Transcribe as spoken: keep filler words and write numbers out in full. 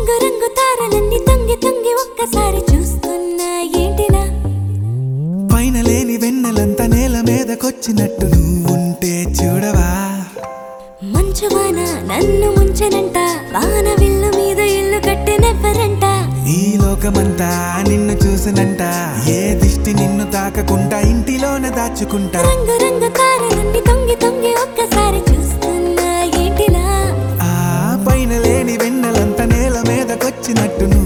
రంగు రంగు తారలన్నీ తొంగి తొంగి ఒక్కసారి చూస్తున్నా ఏంటినా పైన లేని వెన్నెలంతా నేల మీదకొచ్చినట్టు నువ్వుంటే చూడవా మంచువాన నన్ను ముంచనంట వాన విల్లు మీద ఇల్లు కట్టెనెవ్వరంట ఈ లోకమంతా నిన్ను చూసినంట ఏ దిష్టి నిన్ను తాకకుండా ఇంటిలోన దాచుకుంటా రంగు రంగు తారలన్నీ తొంగి తొంగి ఒక్కసారి చూస్తున్నా ఏంటినా ఆ పైన లేని వెన్నెలంతా నేల మీదకొచ్చినట్టు